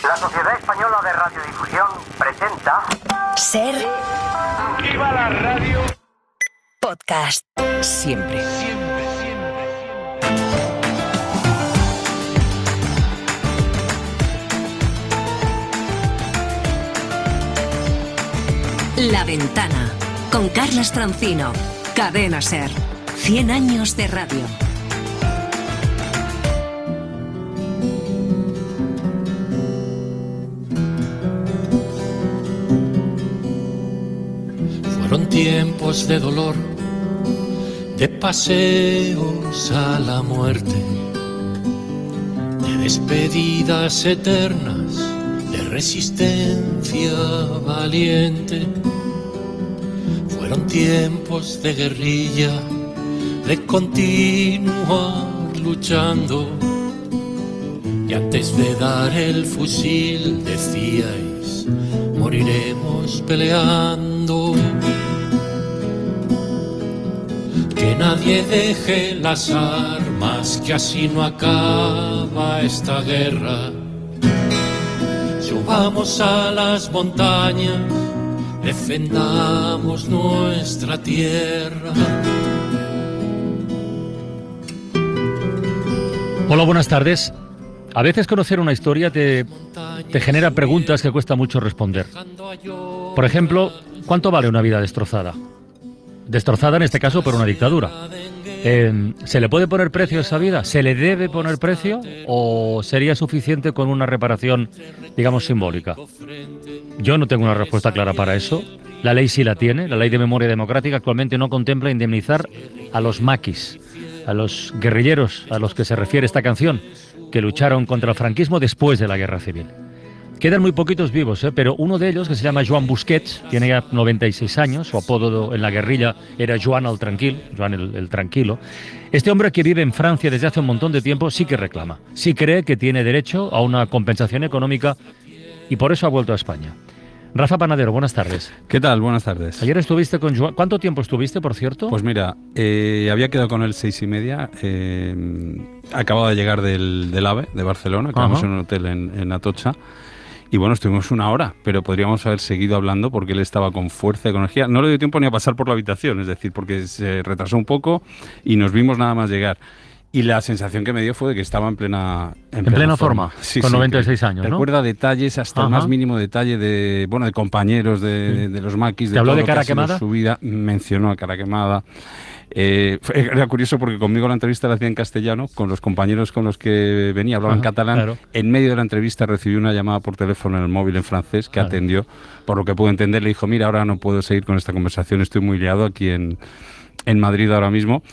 La Sociedad Española de Radiodifusión presenta... Ser... ¡Viva la radio! Podcast. Siempre. La Ventana. Con Carlas Francino. Cadena Ser. 100 años de radio. Fueron tiempos de dolor, de paseos a la muerte, de despedidas eternas, de resistencia valiente. Fueron tiempos de guerrilla, de continuar luchando. Y antes de dar el fusil decíais, moriremos peleando. Que nadie deje las armas, que así no acaba esta guerra. Subamos a las montañas, defendamos nuestra tierra. Hola, buenas tardes. A veces conocer una historia te genera preguntas que cuesta mucho responder. Por ejemplo, ¿cuánto vale una vida destrozada? Destrozada en este caso por una dictadura. ¿Se le puede poner precio a esa vida? ¿Se le debe poner precio? ¿O sería suficiente con una reparación, digamos, simbólica? Yo no tengo una respuesta clara para eso. La ley sí la tiene. La Ley de Memoria Democrática actualmente no contempla indemnizar a los maquis, a los guerrilleros a los que se refiere esta canción, que lucharon contra el franquismo después de la Guerra Civil. Quedan muy poquitos vivos, pero uno de ellos, que se llama Joan Busquets, tiene ya 96 años, su apodo en la guerrilla era Joan el Tranquil, Joan el Tranquilo. Este hombre, que vive en Francia desde hace un montón de tiempo, sí que reclama, sí cree que tiene derecho a una compensación económica y por eso ha vuelto a España. Rafa Panadero, buenas tardes. ¿Qué tal? Buenas tardes. Ayer estuviste con Joan. ¿Cuánto tiempo estuviste, por cierto? Pues mira, había quedado con él 6:30. Acababa de llegar del AVE, de Barcelona. Quedamos en un hotel en Atocha. Y bueno, estuvimos una hora, pero podríamos haber seguido hablando porque él estaba con fuerza y con energía. No le dio tiempo ni a pasar por la habitación, es decir, porque se retrasó un poco y nos vimos nada más llegar. Y la sensación que me dio fue de que estaba en plena forma. Sí, con 96 años, ¿no? Recuerda detalles, hasta el más mínimo detalle de compañeros de los maquis. ¿Te habló de cara quemada? Su vida, mencionó a cara quemada. Era curioso porque conmigo la entrevista la hacía en castellano, con los compañeros con los que venía hablaban catalán. Claro. En medio de la entrevista recibí una llamada por teléfono en el móvil en francés que atendió. Por lo que pude entender, le dijo, mira, ahora no puedo seguir con esta conversación, estoy muy liado aquí en Madrid ahora mismo.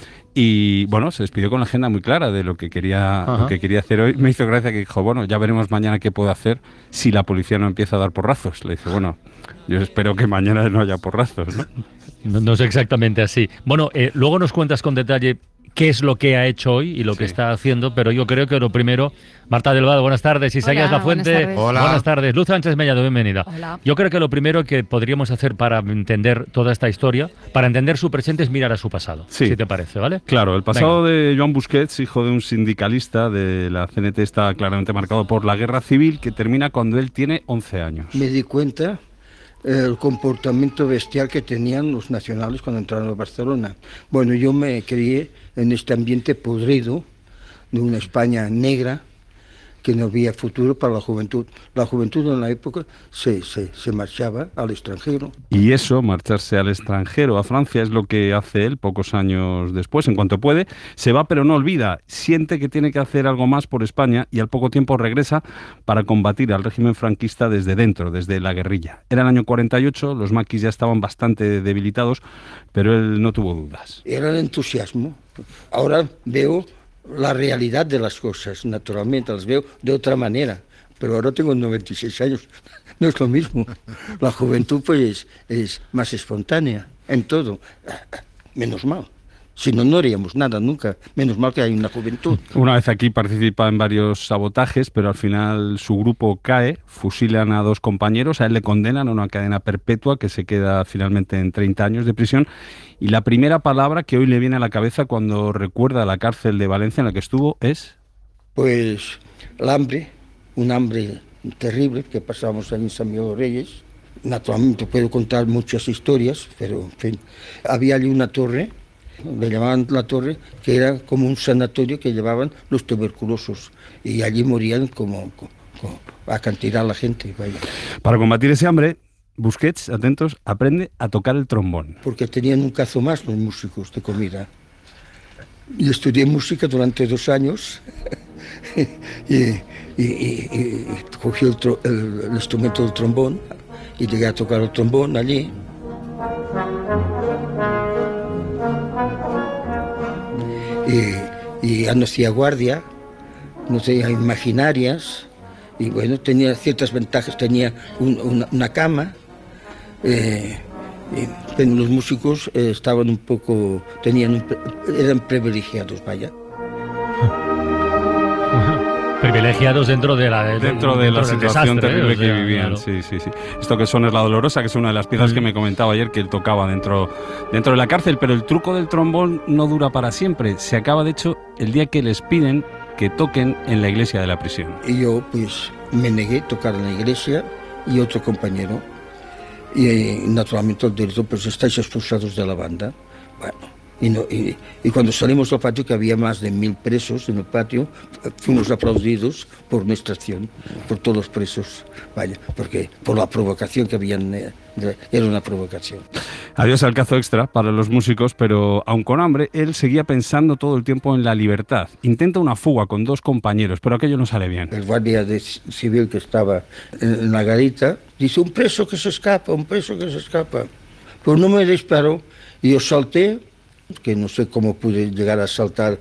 Y bueno, se despidió con la agenda muy clara de lo que quería hacer hoy. Me hizo gracia que dijo, bueno, ya veremos mañana qué puedo hacer si la policía no empieza a dar porrazos. Le dije, bueno, yo espero que mañana no haya porrazos, ¿no? No es exactamente así. Bueno, luego nos cuentas con detalle qué es lo que ha hecho hoy y lo que está haciendo, pero yo creo que lo primero... Marta del Vado, buenas tardes. Isaías Lafuente, buenas tardes. Luz Sánchez Mellado, bienvenida. Hola. Yo creo que lo primero que podríamos hacer para entender toda esta historia, para entender su presente, es mirar a su pasado, si te parece, ¿vale? Claro, el pasado de Joan Busquets, hijo de un sindicalista de la CNT, está claramente marcado por la Guerra Civil, que termina cuando él tiene 11 años. Me di cuenta el comportamiento bestial que tenían los nacionales cuando entraron a Barcelona. Bueno, yo me crié en este ambiente podrido de una España negra, que no había futuro para la juventud. La juventud en la época se marchaba al extranjero. Y eso, marcharse al extranjero, a Francia, es lo que hace él pocos años después. En cuanto puede, se va pero no olvida. Siente que tiene que hacer algo más por España y al poco tiempo regresa para combatir al régimen franquista desde dentro, desde la guerrilla. Era el año 48, los maquis ya estaban bastante debilitados, pero él no tuvo dudas. Era el entusiasmo. Ahora veo la realidad de las cosas, naturalmente, las veo de otra manera. Pero ahora tengo 96 años, no es lo mismo. La juventud pues es más espontánea en todo, menos mal. Si no, no haríamos nada nunca. Menos mal que hay una juventud. Una vez aquí participa en varios sabotajes, pero al final su grupo cae, fusilan a 2 compañeros, a él le condenan a una cadena perpetua que se queda finalmente en 30 años de prisión. Y la primera palabra que hoy le viene a la cabeza cuando recuerda la cárcel de Valencia en la que estuvo es... Pues el hambre, un hambre terrible que pasábamos ahí en San Miguel de los Reyes. Naturalmente puedo contar muchas historias, pero en fin, había allí una torre, le llamaban la torre, que era como un sanatorio que llevaban los tuberculosos y allí morían como a cantidad la gente. Vaya. Para combatir ese hambre, Busquets, atentos, aprende a tocar el trombón. Porque tenían un cazo más los músicos de comida. Y estudié música durante 2 años y cogí el instrumento del trombón y llegué a tocar el trombón allí. Y ya no hacía guardia, no hacía imaginarias, y bueno, tenía ciertas ventajas, tenía una cama, pero los músicos estaban un poco, eran privilegiados, vaya. Privilegiados dentro de la situación desastre, terrible que vivían. Claro. Sí. Esto que son es La Dolorosa, que es una de las piezas que me comentaba ayer que él tocaba dentro de la cárcel, pero el truco del trombón no dura para siempre. Se acaba, de hecho, el día que les piden que toquen en la iglesia de la prisión. Y yo, pues, me negué a tocar en la iglesia y otro compañero. Y naturalmente el director, pues estáis expulsados de la banda. Bueno. Y cuando salimos al patio, que había más de 1000 presos en el patio, fuimos aplaudidos por nuestra acción, por todos los presos, vaya, porque por la provocación que habían, era una provocación. Adiós al cazo extra para los músicos, pero aun con hambre, él seguía pensando todo el tiempo en la libertad. Intenta una fuga con 2 compañeros, pero aquello no sale bien. El guardia civil que estaba en la garita dice, un preso que se escapa. Pues no me disparó y yo salté, que no sé cómo pude llegar a saltar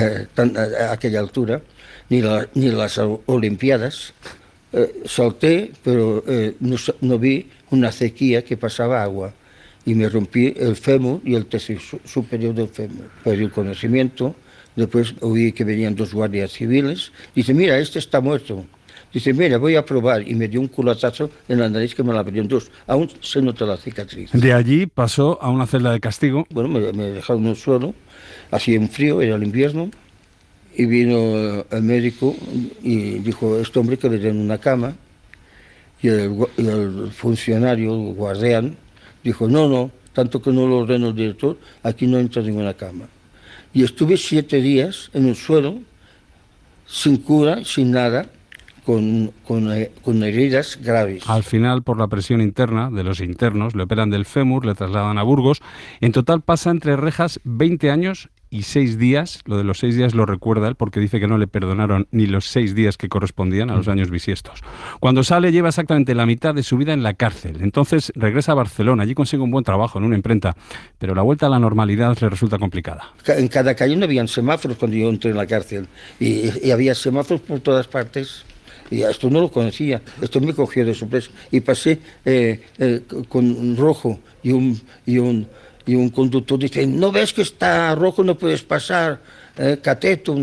a aquella altura, ni las Olimpiadas. Salté, pero no vi una acequia que pasaba agua y me rompí el fémur y el tercio superior del fémur. Perdí el conocimiento, después oí que venían 2 guardias civiles, dice, mira, este está muerto. Dice, mira, voy a probar, y me dio un culatazo en la nariz que me la abrió en 2. Aún se nota la cicatriz. De allí pasó a una celda de castigo. Bueno, me dejaron en el suelo, hacía un frío, era el invierno, y vino el médico y dijo, este hombre que le den una cama, y el funcionario, el guardián, dijo, no, tanto que no lo ordeno el director, aquí no entra ninguna cama. Y estuve 7 días en el suelo, sin cura, sin nada, con heridas graves. Al final, por la presión interna de los internos, le operan del fémur, le trasladan a Burgos. En total pasa entre rejas 20 años y 6 días. Lo de los 6 días lo recuerda él porque dice que no le perdonaron ni los 6 días que correspondían a los años bisiestos. Cuando sale lleva exactamente la mitad de su vida en la cárcel. Entonces regresa a Barcelona, allí consigue un buen trabajo en una imprenta, pero la vuelta a la normalidad le resulta complicada. En cada calle no habían semáforos cuando yo entré en la cárcel y había semáforos por todas partes. Y esto no lo conocía, esto me cogió de sorpresa. Y pasé con rojo y un conductor dice, ¿no ves que está rojo, no puedes pasar? Cateto.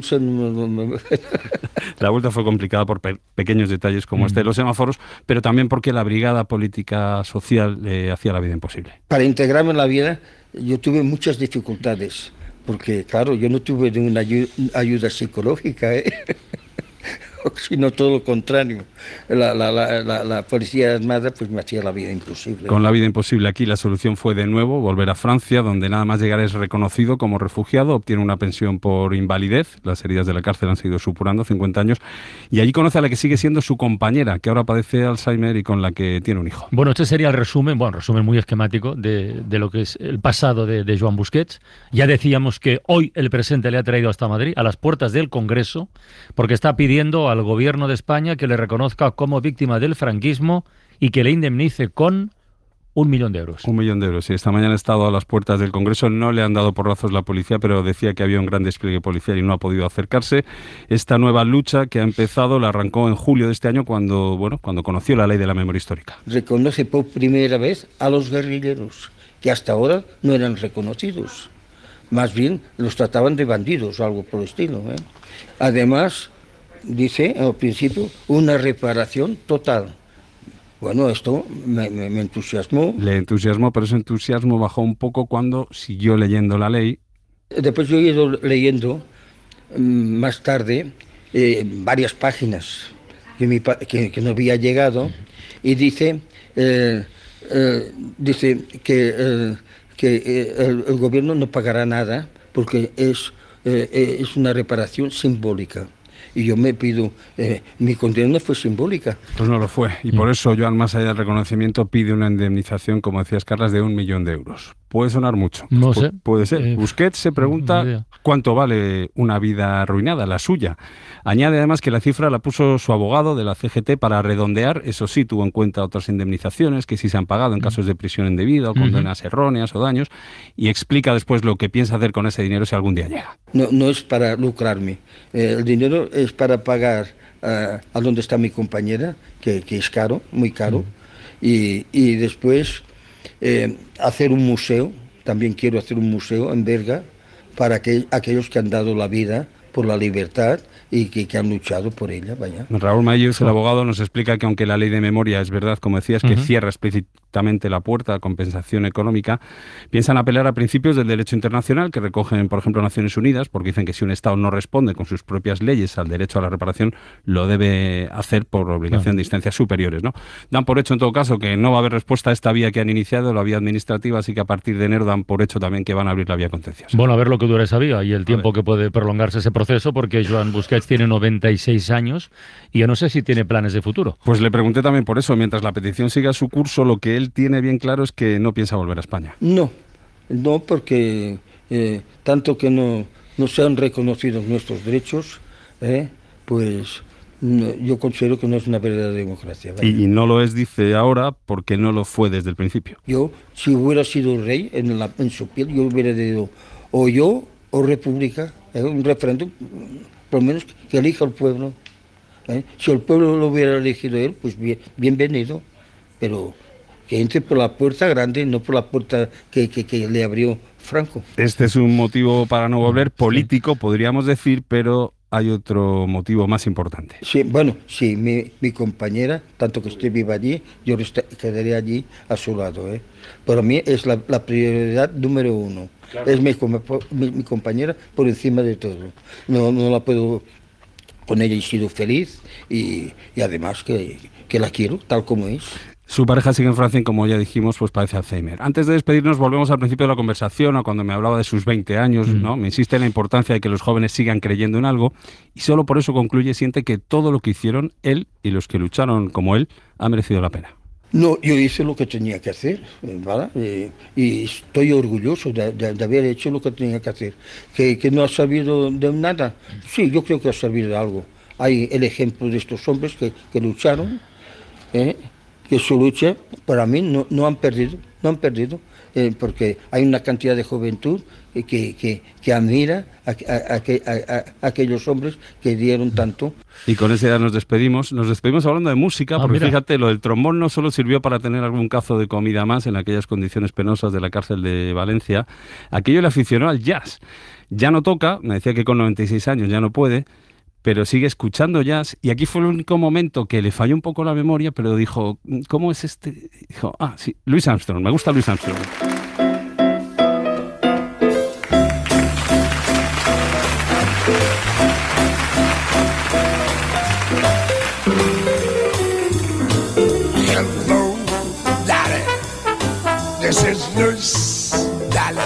La vuelta fue complicada por pequeños detalles como este de los semáforos, pero también porque la brigada política social le hacía la vida imposible. Para integrarme en la vida yo tuve muchas dificultades, porque claro, yo no tuve ninguna ayuda psicológica, sino todo lo contrario. La policía armada pues me hacía la vida imposible. Con la vida imposible aquí la solución fue de nuevo volver a Francia, donde nada más llegar es reconocido como refugiado, obtiene una pensión por invalidez, las heridas de la cárcel han seguido supurando 50 años, y allí conoce a la que sigue siendo su compañera, que ahora padece Alzheimer y con la que tiene un hijo. Bueno, este sería el resumen muy esquemático de lo que es el pasado de Joan Busquets. Ya decíamos que hoy el presente le ha traído hasta Madrid, a las puertas del Congreso, porque está pidiendo al gobierno de España que le reconozca como víctima del franquismo y que le indemnice con 1 millón de euros. 1 millón de euros, sí. Esta mañana ha estado a las puertas del Congreso, no le han dado porrazos la policía, pero decía que había un gran despliegue policial y no ha podido acercarse. Esta nueva lucha que ha empezado la arrancó en julio de este año cuando conoció la ley de la memoria histórica. Reconoce por primera vez a los guerrilleros, que hasta ahora no eran reconocidos. Más bien los trataban de bandidos o algo por el estilo, ¿eh? Además, dice al principio, una reparación total. Bueno, esto me entusiasmó. Le entusiasmó, pero ese entusiasmo bajó un poco cuando siguió leyendo la ley. Después yo he ido leyendo más tarde varias páginas que no había llegado, y dice que el gobierno no pagará nada porque es una reparación simbólica. Y yo me pido, mi condena fue simbólica. Pues no lo fue, y por eso Joan, más allá del reconocimiento, pide una indemnización, como decías, Carlas, de 1 millón de euros. Puede sonar mucho. No sé. Puede ser. Busquets se pregunta cuánto vale una vida arruinada, la suya. Añade además que la cifra la puso su abogado de la CGT para redondear. Eso sí, tuvo en cuenta otras indemnizaciones que sí se han pagado en casos de prisión indebida o condenas erróneas o daños, y explica después lo que piensa hacer con ese dinero si algún día llega. No es para lucrarme. El dinero es para pagar a donde está mi compañera, que es caro, muy caro, y después hacer un museo. También quiero hacer un museo en Berga para aquellos que han dado la vida por la libertad y que han luchado por ella. Vaya. Raúl Mayús, el abogado, nos explica que aunque la ley de memoria es verdad, como decías, que cierra explícitamente la puerta a compensación económica, piensan apelar a principios del derecho internacional que recogen, por ejemplo, Naciones Unidas, porque dicen que si un Estado no responde con sus propias leyes al derecho a la reparación, lo debe hacer por obligación de instancias superiores, ¿no? Dan por hecho, en todo caso, que no va a haber respuesta a esta vía que han iniciado, la vía administrativa, así que a partir de enero dan por hecho también que van a abrir la vía contenciosa. Bueno, a ver lo que dura esa vía y el tiempo que puede prolongarse ese proceso, porque Joan Busquets tiene 96 años y yo no sé si tiene planes de futuro. Pues le pregunté también por eso. Mientras la petición siga su curso, lo que él tiene bien claro es que no piensa volver a España. No, porque tanto que no se han reconocido nuestros derechos, pues yo considero que no es una verdadera democracia. Y no lo es, dice ahora, porque no lo fue desde el principio. Yo, si hubiera sido rey en su piel, yo hubiera dicho o yo o república, un referéndum, por lo menos que elija el pueblo. Si el pueblo lo hubiera elegido él, pues bienvenido, pero que entre por la puerta grande, no por la puerta que le abrió Franco. Este es un motivo para no volver, político, podríamos decir, pero hay otro motivo más importante. Sí, bueno, sí, mi compañera, tanto que esté viva allí, yo quedaré allí a su lado. Para mí es la prioridad número 1. Claro. Es mi compañera por encima de todo. No la puedo... Con ella he sido feliz y además que la quiero tal como es. Su pareja sigue en Francia y, como ya dijimos, pues padece Alzheimer. Antes de despedirnos, volvemos al principio de la conversación, a cuando me hablaba de sus 20 años, ¿no? Me insiste en la importancia de que los jóvenes sigan creyendo en algo, y solo por eso concluye, siente que todo lo que hicieron él y los que lucharon como él ha merecido la pena. No, yo hice lo que tenía que hacer, ¿vale? Y estoy orgulloso de haber hecho lo que tenía que hacer. ¿Que no ha servido de nada? Sí, yo creo que ha servido de algo. Hay el ejemplo de estos hombres que lucharon, que su lucha, para mí, no han perdido, porque hay una cantidad de juventud que admira a aquellos hombres que dieron tanto. Y con esa idea nos despedimos hablando de música, porque fíjate, lo del trombón no solo sirvió para tener algún cazo de comida más en aquellas condiciones penosas de la cárcel de Valencia, aquello le aficionó al jazz. Ya no toca, me decía que con 96 años ya no puede, pero sigue escuchando jazz, y aquí fue el único momento que le falló un poco la memoria, pero dijo, ¿cómo es este? Dijo, sí, Louis Armstrong, me gusta Louis Armstrong. Hello, Daddy, this is Louis, Daddy.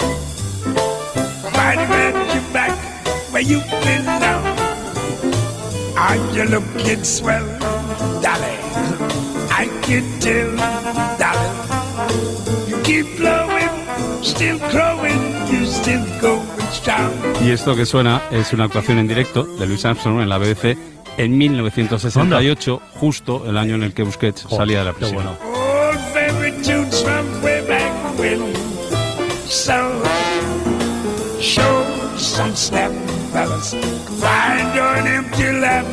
Mighty glad you're back where you've been now. Are you looking swell, darling? I can tell, darling. You keep flowing, still growing, you still going strong. Y esto que suena es una actuación en directo de Louis Armstrong en la BBC en 1968, justo el año en el que Busquets salía de la prisión. Bueno. Old favorite tunes from way back when. So, show some snap, fellas. Find an empty lap.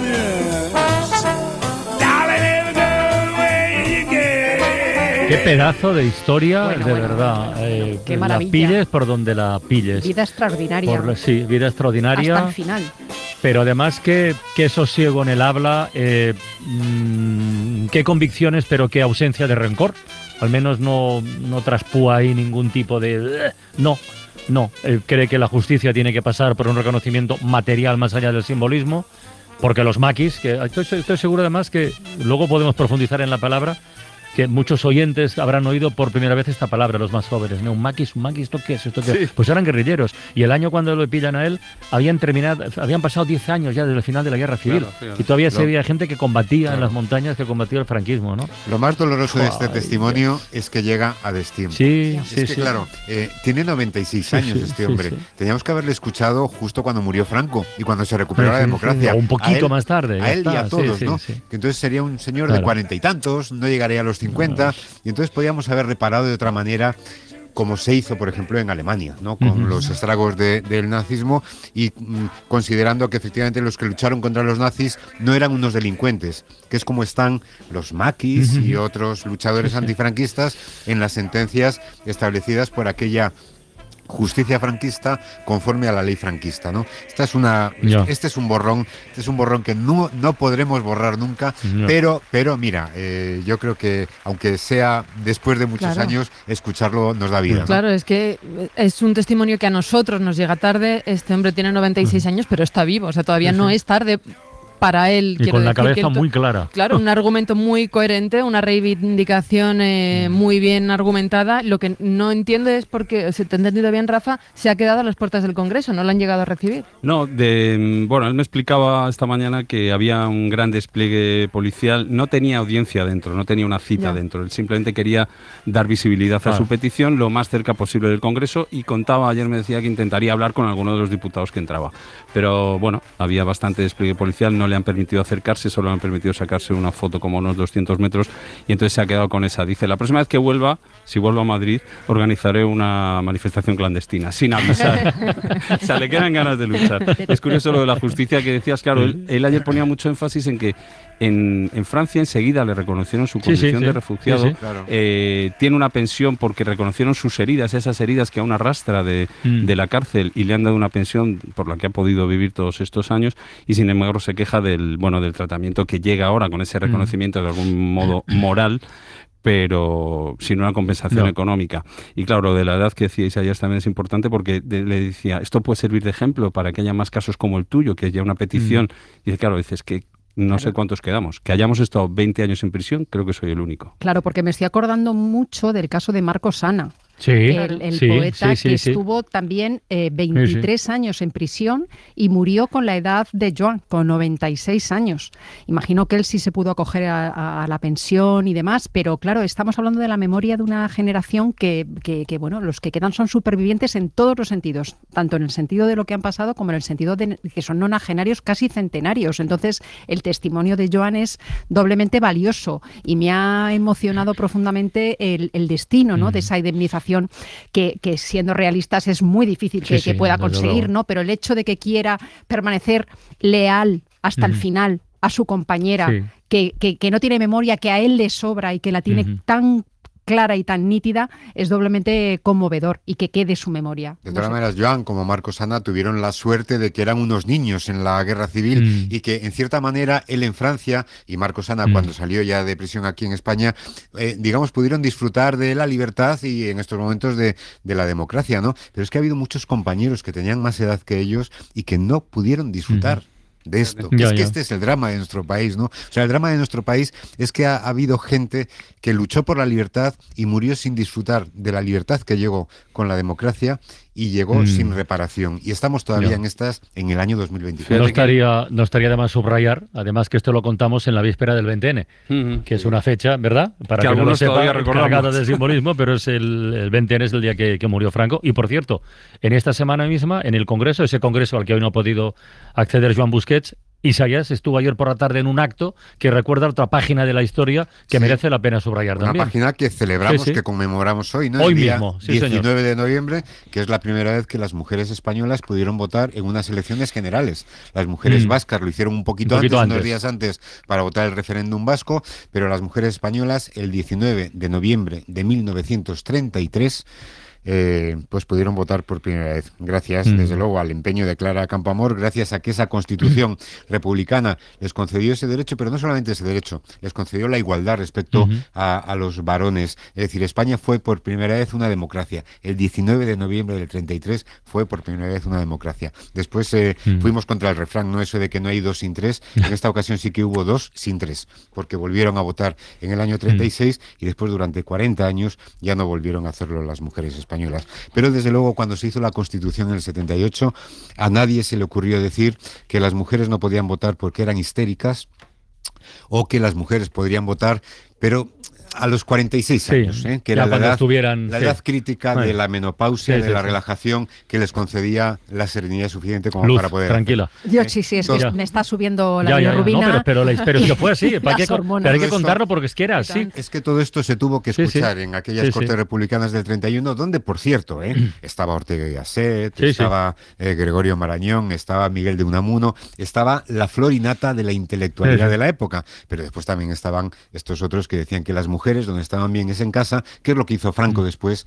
Qué pedazo de historia, bueno, de verdad. Qué maravilla. La pilles por donde la pilles. Vida extraordinaria. Sí, vida extraordinaria. Hasta el final. Pero además qué sosiego en el habla, qué convicciones, pero qué ausencia de rencor. Al menos no traspúa ahí ningún tipo de... No. Cree que la justicia tiene que pasar por un reconocimiento material más allá del simbolismo, Porque los maquis, que estoy seguro además que luego podemos profundizar en la palabra, que muchos oyentes habrán oído por primera vez esta palabra, los más jóvenes, ¿no? Un maquis, ¿esto qué es? ¿Esto qué es? Sí. Pues eran guerrilleros. Y el año cuando lo pillan a él, habían pasado 10 años ya desde el final de la Guerra Civil. Claro, y todavía se veía gente que combatía en las montañas, que combatía el franquismo, ¿no? Lo más doloroso de este testimonio es que llega a destiempo. Sí, claro, tiene 96 años este hombre. Teníamos que haberle escuchado justo cuando murió Franco y cuando se recuperó la democracia. O un poquito más tarde. A él y a todos, ¿no? Que entonces sería un señor de 40 y tantos, no llegaría a los 50, y entonces podíamos haber reparado de otra manera, como se hizo, por ejemplo, en Alemania, ¿no? Con los estragos del nazismo y considerando que efectivamente los que lucharon contra los nazis no eran unos delincuentes, que es como están los maquis y otros luchadores antifranquistas en las sentencias establecidas por aquella justicia franquista conforme a la ley franquista, ¿no? Este es un borrón que no podremos borrar nunca, pero mira, yo creo que aunque sea después de muchos años, escucharlo nos da vida, ¿no? Claro, es que es un testimonio que a nosotros nos llega tarde. Este hombre tiene 96 años, pero está vivo, o sea, todavía no es tarde para él. Y con la cabeza muy clara. Claro, un argumento muy coherente, una reivindicación muy bien argumentada. Lo que no entiendo es porque, si te he entendido bien, Rafa, se ha quedado a las puertas del Congreso, no lo han llegado a recibir. No, bueno, él me explicaba esta mañana que había un gran despliegue policial, no tenía audiencia dentro, no tenía una cita dentro, él simplemente quería dar visibilidad a su petición lo más cerca posible del Congreso y ayer me decía que intentaría hablar con alguno de los diputados que entraba. Pero bueno, había bastante despliegue policial, no le han permitido acercarse, solo le han permitido sacarse una foto como unos 200 metros y entonces se ha quedado con esa. Dice, la próxima vez que vuelva, si vuelvo a Madrid, organizaré una manifestación clandestina, sin avisar. O sea, le quedan ganas de luchar. Es curioso lo de la justicia que decías, claro, él ayer ponía mucho énfasis en que en Francia enseguida le reconocieron su condición de refugiado, claro. Tiene una pensión porque reconocieron sus heridas, esas heridas que aún arrastra de la cárcel y le han dado una pensión por la que ha podido vivir todos estos años y sin embargo se queja del tratamiento que llega ahora con ese reconocimiento de algún modo moral, pero sin una compensación económica. Y claro, lo de la edad que decíais ayer también es importante porque le decía, esto puede servir de ejemplo para que haya más casos como el tuyo, que es ya una petición. Y claro, dices que no sé cuántos quedamos. Que hayamos estado 20 años en prisión, creo que soy el único. Claro, porque me estoy acordando mucho del caso de Marco Sana. Sí, el poeta que estuvo también 23 años en prisión y murió con la edad de Joan, con 96 años. Imagino que él sí se pudo acoger a la pensión y demás, pero claro, estamos hablando de la memoria de una generación que bueno, los que quedan son supervivientes en todos los sentidos, tanto en el sentido de lo que han pasado como en el sentido de que son nonagenarios casi centenarios. Entonces, el testimonio de Joan es doblemente valioso y me ha emocionado profundamente el destino, ¿no?, de esa indemnización que siendo realistas es muy difícil que pueda conseguir, ¿no? Pero el hecho de que quiera permanecer leal hasta el final a su compañera, que no tiene memoria, que a él le sobra y que la tiene tan clara y tan nítida, es doblemente conmovedor y que quede su memoria. De todas maneras, Joan, como Marco Sana, tuvieron la suerte de que eran unos niños en la Guerra Civil y que, en cierta manera, él en Francia y Marco Sana, cuando salió ya de prisión aquí en España, digamos, pudieron disfrutar de la libertad y en estos momentos de la democracia, ¿no? Pero es que ha habido muchos compañeros que tenían más edad que ellos y que no pudieron disfrutar de esto. Que este es el drama de nuestro país, ¿no? O sea, el drama de nuestro país es que ha habido gente que luchó por la libertad y murió sin disfrutar de la libertad que llegó con la democracia y llegó sin reparación. Y estamos todavía en el año 2024. No estaría de más subrayar, además que esto lo contamos en la víspera del 20N, que es una fecha, ¿verdad? Para que no lo sepa, cargada de simbolismo, pero es el 20N es el día que murió Franco. Y por cierto, en esta semana misma, en el Congreso, ese Congreso al que hoy no ha podido acceder Joan Busquets, Isaías estuvo ayer por la tarde en un acto que recuerda otra página de la historia que merece la pena subrayar también. Una página que celebramos, que conmemoramos hoy, ¿no? Hoy el día mismo, 19 de noviembre, que es la primera vez que las mujeres españolas pudieron votar en unas elecciones generales. Las mujeres vascas lo hicieron un poquito antes, unos días antes, para votar el referéndum vasco, pero las mujeres españolas el 19 de noviembre de 1933 pues pudieron votar por primera vez. Gracias, desde luego, al empeño de Clara Campoamor, gracias a que esa Constitución republicana les concedió ese derecho, pero no solamente ese derecho, les concedió la igualdad respecto a los varones. Es decir, España fue por primera vez una democracia. El 19 de noviembre del 33 fue por primera vez una democracia. Después fuimos contra el refrán, no eso de que no hay 2 sin 3. En esta ocasión sí que hubo 2 sin 3, porque volvieron a votar en el año 36 y después durante 40 años ya no volvieron a hacerlo las mujeres españolas. Pero desde luego cuando se hizo la Constitución en el 78, a nadie se le ocurrió decir que las mujeres no podían votar porque eran histéricas o que las mujeres podrían votar, pero a los 46 años, que era la edad crítica de la menopausia, de la relajación, que les concedía la serenidad suficiente como para poder... Tranquila. Yo sí, es que me está subiendo la bilirrubina. No, pero eso fue así, pero hay que contarlo porque es que era así. Es que todo esto se tuvo que escuchar en aquellas Cortes Republicanas del 31, donde, por cierto, estaba Ortega y Gasset, estaba Gregorio Marañón, estaba Miguel de Unamuno, estaba la flor y nata de la intelectualidad de la época, pero después también estaban estos otros que decían que las mujeres donde estaban bien es en casa, que es lo que hizo Franco después,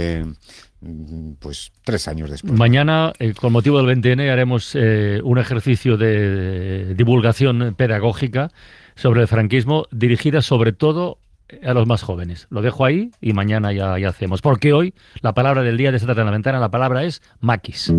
pues 3 años después. Mañana, con motivo del 20N, haremos un ejercicio de divulgación pedagógica sobre el franquismo, dirigida sobre todo a los más jóvenes. Lo dejo ahí y mañana ya hacemos. Porque hoy la palabra del día de Esta Tarde en la Ventana, la palabra es maquis.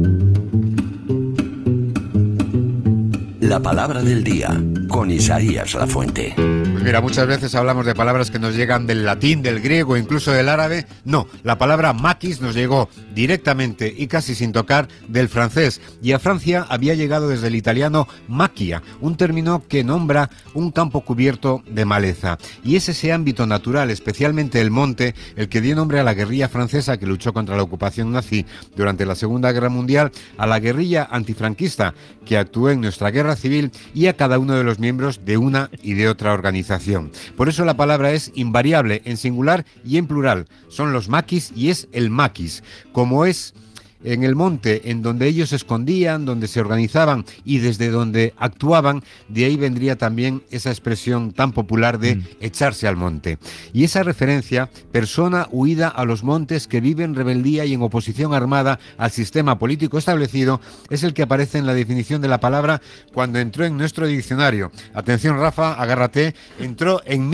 La palabra del día, con Isaías Lafuente. Pues mira, muchas veces hablamos de palabras que nos llegan del latín, del griego, incluso del árabe. No, la palabra maquis nos llegó directamente y casi sin tocar del francés. Y a Francia había llegado desde el italiano macchia, un término que nombra un campo cubierto de maleza. Y es ese ámbito natural, especialmente el monte, el que dio nombre a la guerrilla francesa que luchó contra la ocupación nazi durante la Segunda Guerra Mundial, a la guerrilla antifranquista que actuó en nuestra guerra civil y a cada uno de los miembros de una y de otra organización. Por eso la palabra es invariable en singular y en plural. Son los maquis y es el maquis. Como es en el monte, en donde ellos se escondían, donde se organizaban y desde donde actuaban, de ahí vendría también esa expresión tan popular de echarse al monte. Y esa referencia, persona huida a los montes que vive en rebeldía y en oposición armada al sistema político establecido, es el que aparece en la definición de la palabra cuando entró en nuestro diccionario. Atención, Rafa, agárrate, entró en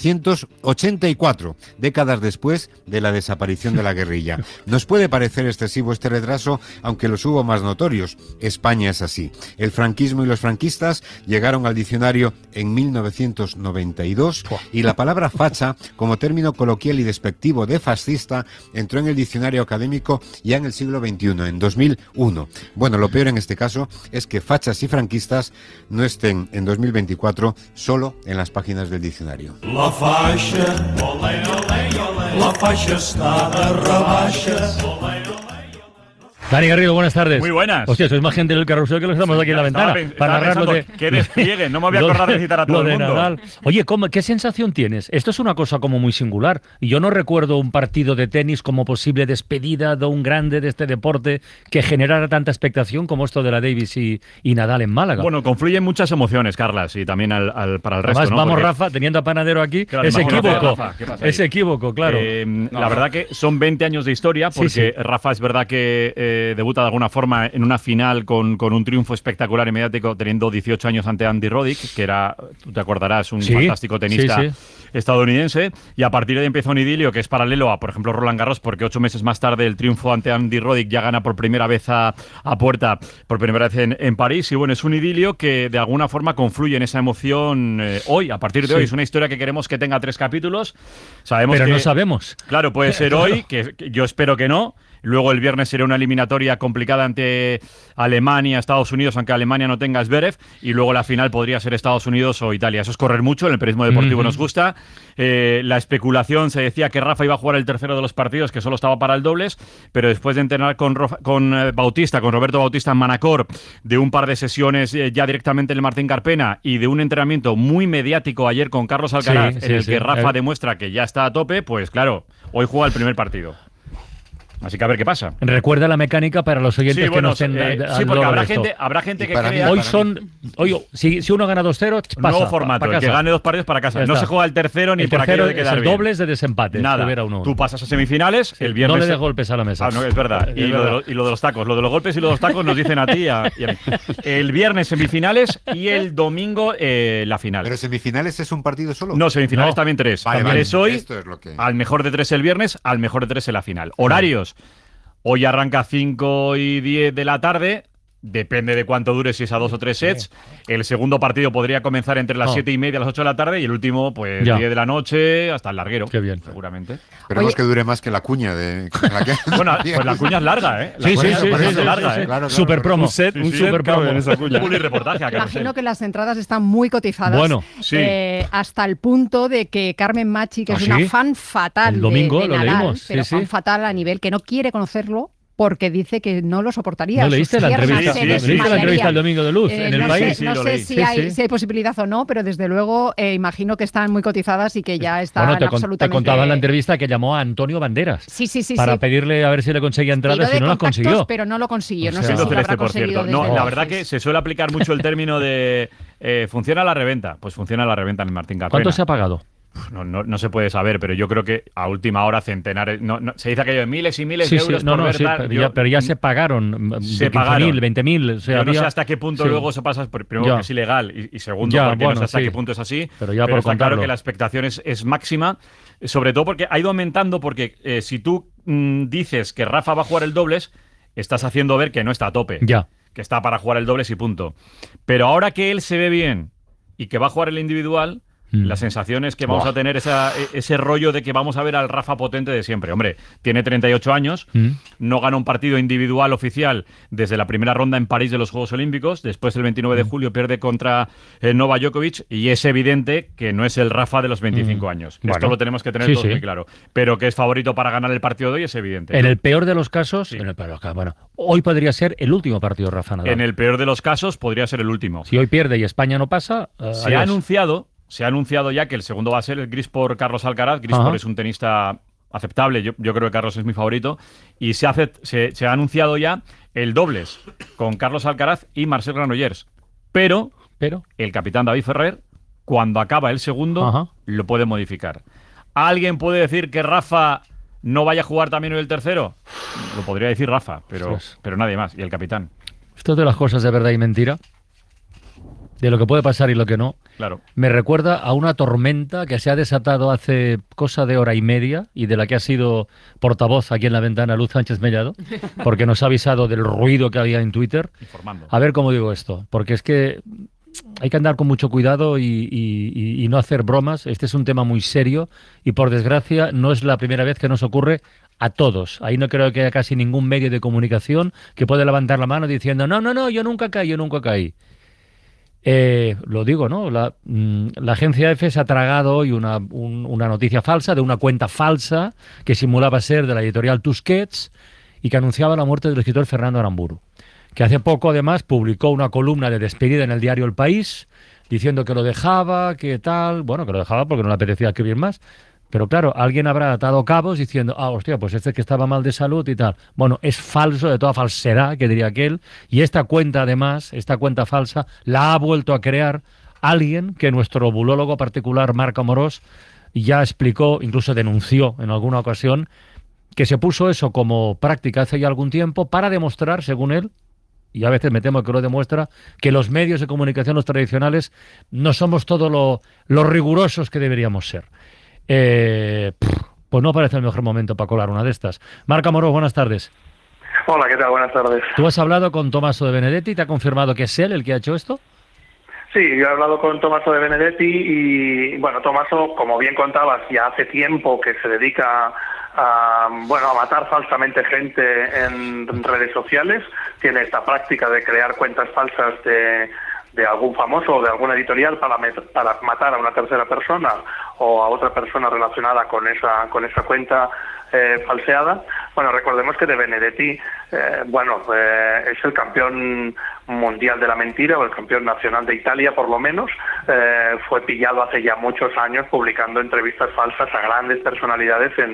1984, décadas después de la desaparición de la guerrilla. Nos puede parecer excesivo este retraso, aunque los hubo más notorios. España es así. El franquismo y los franquistas llegaron al diccionario en 1992 y la palabra facha, como término coloquial y despectivo de fascista, entró en el diccionario académico ya en el siglo XXI, en 2001. Bueno, lo peor en este caso es que fachas y franquistas no estén en 2024 solo en las páginas del diccionario. La faixa, olé, olé, olé. La faixa está de rebaixa. Dani Garrido, buenas tardes. Muy buenas. Hostia, sois más gente del carrusel que los estamos aquí en la ventana. Para narrar lo de... Que despliegue, no me voy a acordar de citar a todo el mundo. Nadal. Oye, ¿qué sensación tienes? Esto es una cosa como muy singular. Y yo no recuerdo un partido de tenis como posible despedida de un grande de este deporte que generara tanta expectación como esto de la Davis y Nadal en Málaga. Bueno, confluyen muchas emociones, Carlas, y también para el resto. Además, ¿no? vamos, porque... Rafa, teniendo a Panadero aquí, claro, es equívoco. Es equívoco, claro. La verdad que son 20 años de historia, porque Rafa es verdad que debuta de alguna forma en una final con un triunfo espectacular y mediático, teniendo 18 años ante Andy Roddick, que era, tú te acordarás, un fantástico tenista estadounidense, y a partir de ahí empieza un idilio que es paralelo a, por ejemplo, Roland Garros, porque 8 meses más tarde el triunfo ante Andy Roddick ya gana por primera vez a puerta, por primera vez en París, y bueno, es un idilio que de alguna forma confluye en esa emoción hoy, a partir de hoy. Es una historia que queremos que tenga 3 capítulos. Pero no sabemos. Claro, puede ser hoy, que yo espero que no. Luego el viernes será una eliminatoria complicada ante Alemania, Estados Unidos, aunque Alemania no tenga Zverev, y luego la final podría ser Estados Unidos o Italia. Eso es correr mucho, en el periodismo deportivo nos gusta. La especulación, se decía que Rafa iba a jugar el tercero de los partidos, que solo estaba para el dobles, pero después de entrenar con Roberto Bautista en Manacor, de un par de sesiones ya directamente en el Martín Carpena y de un entrenamiento muy mediático ayer con Carlos Alcaraz, en el que Rafa demuestra que ya está a tope, pues claro, hoy juega el primer partido. Así que a ver qué pasa. Recuerda la mecánica para los oyentes que no estén sí, porque habrá gente que crea... Hoy si uno gana 2-0, pasa. Nuevo formato, el que gane 2 partidos para casa. No se juega el tercero ni por aquello de quedar bien. El dobles de desempate. Nada, tú pasas a semifinales, el viernes... No le des golpes a la mesa. No, es verdad. Y lo de los tacos. Lo de los golpes y lo de los tacos nos dicen a ti y a mí. El viernes semifinales y el domingo la final. ¿Pero semifinales es un partido solo? No, semifinales también 3. Vale, hoy, esto es lo que... al mejor de 3 el viernes, al mejor de 3 en la final. Horarios. Hoy arranca 5 y 10 de la tarde. Depende de cuánto dure, si es a 2 o 3 sets. El segundo partido podría comenzar entre las 7 y media y las 8 de la tarde. Y el último, pues 10 de la noche hasta el larguero. Qué bien. Seguramente. Esperemos que dure más que la cuña de... Bueno, pues la cuña es larga, ¿eh? Sí, es larga, ¿eh? Claro, super promo. Un super promo en esa cuña. Un reportaje. Imagino que las entradas están muy cotizadas. Bueno, hasta el punto de que Carmen Machi, que es una fan fatal el domingo de lo Nadal, leímos. pero fan fatal a nivel que no quiere conocerlo, porque dice que no lo soportaría. ¿No leíste la entrevista? ¿Leíste la entrevista el domingo de Luz en El País? No sé si hay posibilidad o no, pero desde luego imagino que están muy cotizadas y que ya están absolutamente... Te contaba en la entrevista que llamó a Antonio Banderas para pedirle a ver si le conseguía entradas y no las consiguió. Pero no lo consiguió. No sé si lo habrá conseguido. La verdad que se suele aplicar mucho el término de funciona la reventa. Pues funciona la reventa en el Martín Carpena. ¿Cuánto se ha pagado? No se puede saber, pero yo creo que a última hora centenares, se dice aquello de miles y miles de euros por ver pero ya se pagaron 20.000, o sea, yo no sé hasta qué punto luego se pasa, primero que es ilegal y segundo porque no sé hasta qué punto es así, pero está claro que la expectación es máxima, sobre todo porque ha ido aumentando, porque si tú dices que Rafa va a jugar el dobles, estás haciendo ver que no está a tope, que está para jugar el dobles y punto, pero ahora que él se ve bien y que va a jugar el individual, la sensación es que vamos a tener ese rollo de que vamos a ver al Rafa potente de siempre. Hombre, tiene 38 años, no gana un partido individual oficial desde la primera ronda en París de los Juegos Olímpicos, después el 29 de julio pierde contra Novak Djokovic y es evidente que no es el Rafa de los 25 años. Esto lo tenemos que tener todo muy claro. Pero que es favorito para ganar el partido de hoy es evidente. En el peor de los casos, hoy podría ser el último partido de Rafa Nadal. En el peor de los casos podría ser el último. Si hoy pierde y España no pasa, Se ha anunciado ya que el segundo va a ser el Grispor Carlos Alcaraz. Grispor es un tenista aceptable, yo creo que Carlos es mi favorito. Y se ha anunciado ya el dobles con Carlos Alcaraz y Marcel Granollers. Pero el capitán David Ferrer, cuando acaba el segundo, lo puede modificar. ¿Alguien puede decir que Rafa no vaya a jugar también hoy el tercero? Lo podría decir Rafa, pero nadie más. Y el capitán. Esto es de las cosas de verdad y mentira. De lo que puede pasar y lo que no. Claro. Me recuerda a una tormenta que se ha desatado hace cosa de hora y media y de la que ha sido portavoz aquí en La Ventana Luz Sánchez Mellado, porque nos ha avisado del ruido que había en Twitter. Informando. A ver cómo digo esto, porque es que hay que andar con mucho cuidado y no hacer bromas. Este es un tema muy serio y, por desgracia, no es la primera vez que nos ocurre a todos. Ahí no creo que haya casi ningún medio de comunicación que pueda levantar la mano diciendo no, yo nunca caí. Lo digo, ¿no? La agencia EFE se ha tragado hoy una noticia falsa de una cuenta falsa que simulaba ser de la editorial Tusquets y que anunciaba la muerte del escritor Fernando Aramburu, que hace poco además publicó una columna de despedida en el diario El País diciendo que lo dejaba, que tal, bueno, que lo dejaba porque no le apetecía escribir más. Pero claro, alguien habrá atado cabos diciendo, hostia, pues este que estaba mal de salud y tal. Bueno, es falso, de toda falsedad, que diría aquel. Y esta cuenta, además, esta cuenta falsa, la ha vuelto a crear alguien que nuestro bulólogo particular, Marc Amorós, ya explicó, incluso denunció en alguna ocasión, que se puso eso como práctica hace ya algún tiempo para demostrar, según él, y a veces me temo que lo demuestra, que los medios de comunicación, los tradicionales, no somos todo lo rigurosos que deberíamos ser. Pues no parece el mejor momento para colar una de estas. Marc Amorós, buenas tardes. Hola, ¿qué tal? Buenas tardes. ¿Tú has hablado con Tommaso De Benedetti y te ha confirmado que es él el que ha hecho esto? Sí, yo he hablado con Tommaso De Benedetti y, bueno, Tommaso, como bien contabas, ya hace tiempo que se dedica a matar falsamente gente en redes sociales. Tiene esta práctica de crear cuentas falsas de algún famoso o de alguna editorial para matar a una tercera persona o a otra persona relacionada con esa cuenta falseada. Bueno, recordemos que De Benedetti es el campeón mundial de la mentira, o el campeón nacional de Italia por lo menos. Fue pillado hace ya muchos años publicando entrevistas falsas a grandes personalidades en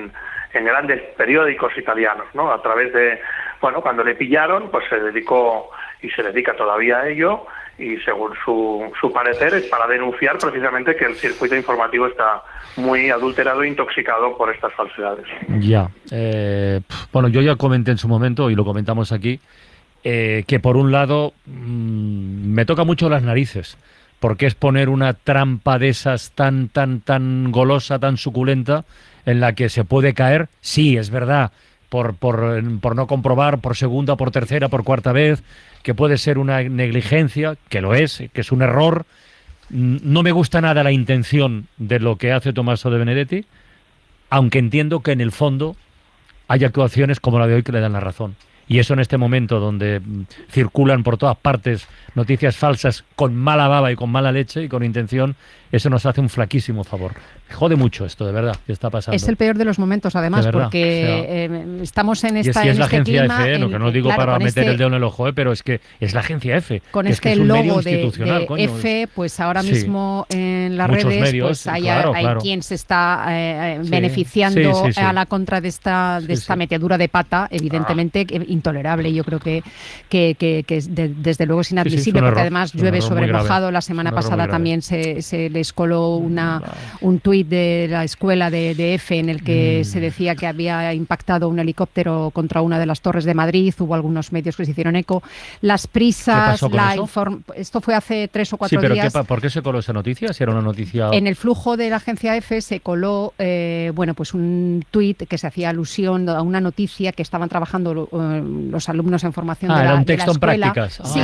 grandes periódicos italianos, ¿no? A través de, bueno, cuando le pillaron, pues se dedicó y se dedica todavía a ello, y según su parecer es para denunciar precisamente que el circuito informativo está muy adulterado e intoxicado por estas falsedades. Ya. Bueno, yo ya comenté en su momento, y lo comentamos aquí, que por un lado me toca mucho las narices, porque es poner una trampa de esas tan golosa, tan suculenta, en la que se puede caer, sí, es verdad, por no comprobar por segunda, por tercera, por cuarta vez, que puede ser una negligencia, que lo es, que es un error. No me gusta nada la intención de lo que hace Tommaso De Benedetti, aunque entiendo que en el fondo hay actuaciones como la de hoy que le dan la razón. Y eso en este momento donde circulan por todas partes noticias falsas con mala baba y con mala leche y con intención, eso nos hace un flaquísimo favor. Jode mucho esto, de verdad, que está pasando. Es el peor de los momentos, además, porque estamos en esta y es la este agencia clima, EFE, que no digo para meter el dedo en el ojo, pero es que es la agencia EFE. Con este es logo de EFE, pues ahora mismo en las muchos redes medios, pues hay claro. quien se está beneficiando a la contra de esta metedura de pata, evidentemente intolerable. Yo creo que desde luego es inadmisible, porque además llueve sobre mojado. La semana pasada también se les coló un tuit de la escuela de EFE en el que se decía que había impactado un helicóptero contra una de las torres de Madrid. Hubo algunos medios que se hicieron eco. Las prisas, esto fue hace 3 o 4 días. ¿Por qué se coló esa noticia? Si era una noticia... En el flujo de la agencia EFE se coló pues un tuit que se hacía alusión a una noticia que estaban trabajando los alumnos en formación de la escuela. Era un texto en prácticas. Sí,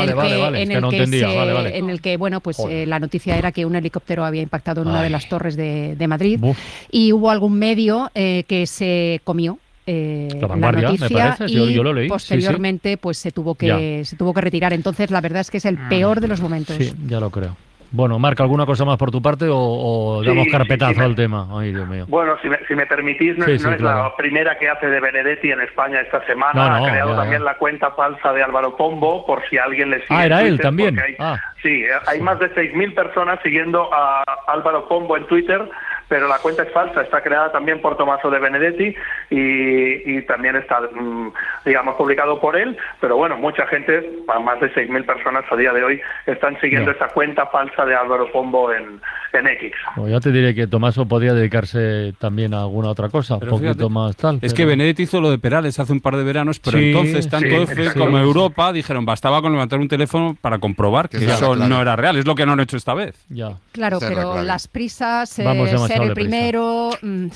en el que bueno, pues la noticia era que un helicóptero había impactado en una de las torres de Madrid. Y hubo algún medio que se comió la noticia, y yo lo leí. Posteriormente pues se tuvo que retirar. Entonces la verdad es que es el peor de los momentos. Sí, ya lo creo. Bueno, Marc, ¿alguna cosa más por tu parte o damos carpetazo al tema? Ay, Dios mío. Bueno, si me permitís, no es la primera que hace De Benedetti en España esta semana. Ha creado también la cuenta falsa de Álvaro Pombo, por si alguien le sigue. Era él también. Sí, hay más de 6.000 personas siguiendo a Álvaro Pombo en Twitter, pero la cuenta es falsa, está creada también por Tommaso De Benedetti y también está, digamos, publicado por él, pero bueno, mucha gente, más de 6.000 personas a día de hoy, están siguiendo esa cuenta falsa de Álvaro Pombo en X. Bueno, ya te diré que Tommaso podía dedicarse también a alguna otra cosa, pero un poquito más tal. Es que Benedetti hizo lo de Perales hace un par de veranos, pero entonces tanto EFE como Europa dijeron, bastaba con levantar un teléfono para comprobar que eso no era real, es lo que no han hecho esta vez. Claro, pero las prisas, ser el primero...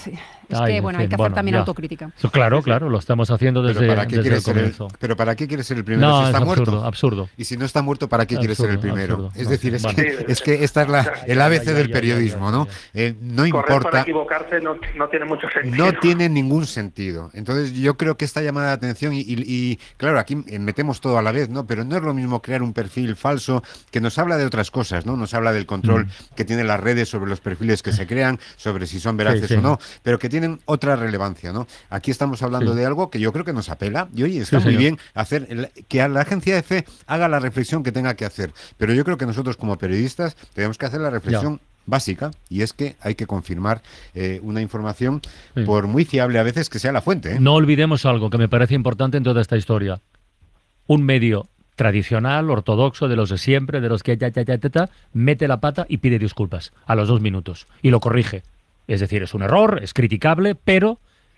Es que, bueno, hay que hacer también autocrítica. Claro, lo estamos haciendo desde el comienzo. Pero ¿para qué quiere ser el primero si está muerto? Absurdo. Y si no está muerto, ¿para qué quiere ser el primero? Es decir, es que esta es el ABC del periodismo, ¿no? No importa... Para equivocarse no tiene mucho sentido. No tiene ningún sentido. Entonces yo creo que esta llamada de atención, y claro, aquí metemos todo a la vez, ¿no? Pero no es lo mismo crear un perfil falso que nos habla de otras cosas, ¿no? Nos habla del control que tienen las redes sobre los perfiles que se crean, sobre si son veraces o no, pero que tienen otra relevancia, ¿no? Aquí estamos hablando de algo que yo creo que nos apela, y oye, está muy bien hacer que a la agencia EFE haga la reflexión que tenga que hacer, pero yo creo que nosotros como periodistas tenemos que hacer la reflexión básica, y es que hay que confirmar una información, por muy fiable a veces que sea la fuente. No olvidemos algo que me parece importante en toda esta historia. Un medio tradicional, ortodoxo, de los de siempre, de los que mete la pata y pide disculpas a los 2 minutos y lo corrige. Es decir, es un error, es criticable, pero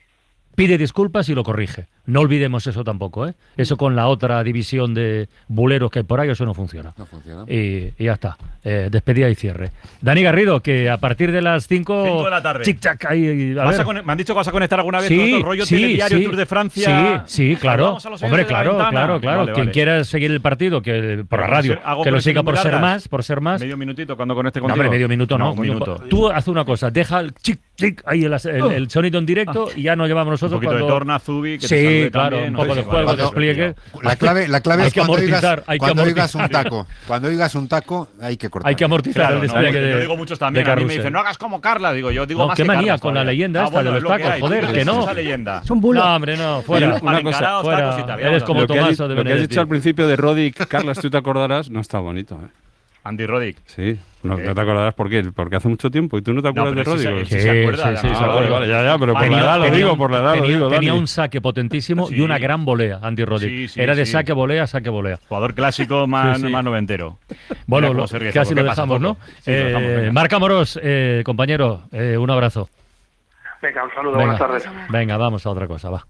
pide disculpas y lo corrige. No olvidemos eso tampoco, ¿eh? Eso con la otra división de buleros que hay por ahí, eso no funciona. No funciona. Y ya está. Despedida y cierre. Dani Garrido, que a partir de las 5 de la tarde. Chic-chac, ahí, me han dicho que vas a conectar alguna vez con el rollo telediario Tour de Francia. Sí, claro. Hombre, claro. Vale, quien quiera seguir el partido, que por la radio, que lo siga por ser más. Medio minutito cuando conecte contigo. No, hombre, medio minuto no. Un minuto. Tú haz una cosa, deja el chic-chic ahí el sonido en directo y ya nos llevamos nosotros. Un poquito de Torna, Zubi, que sí, claro, un poco de juego, despliegue. La clave es cuando oigas un taco. Cuando oigas un taco, hay que cortar. Hay que amortizar el despliegue Yo digo muchos también, a mí me dicen, no hagas como Carla. Digo, yo digo más que Carla. ¿Qué manía Carla con la leyenda esta de los tacos? Joder, que no. Es un bulo. No, hombre, no. Fuera. Una cosa, fuera. Eres como Tommaso De Benedetti. Lo que has dicho al principio de Roddy, Carla, tú te acordarás, no está bonito, ¿eh? Andy Roddick. Sí, no te acordarás por qué, porque hace mucho tiempo y tú no te acuerdas de Roddick. Sí, se acuerda. Sí, vale, ya, pero por la edad lo digo, por la edad lo digo. Tenía un saque potentísimo y una gran volea, Andy Roddick. Era de saque, volea, saque, volea. Jugador clásico más noventero. Bueno, casi lo dejamos, ¿no? Marc Amorós, compañero, un abrazo. Venga, un saludo, buenas tardes. Venga, vamos a otra cosa, va.